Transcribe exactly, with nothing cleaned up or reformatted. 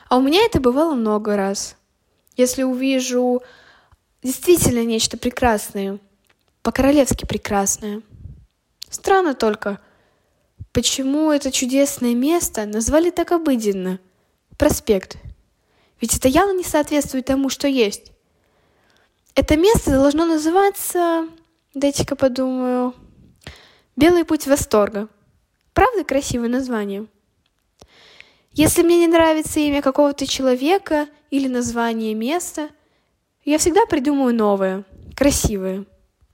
А у меня это бывало много раз. Если увижу действительно нечто прекрасное, по-королевски прекрасное. Странно только, почему это чудесное место назвали так обыденно — проспект. Ведь это явно не соответствует тому, что есть. Это место должно называться, дайте-ка подумаю, «Белый путь восторга». Правда красивое название? Если мне не нравится имя какого-то человека или название места, я всегда придумаю новое, красивое.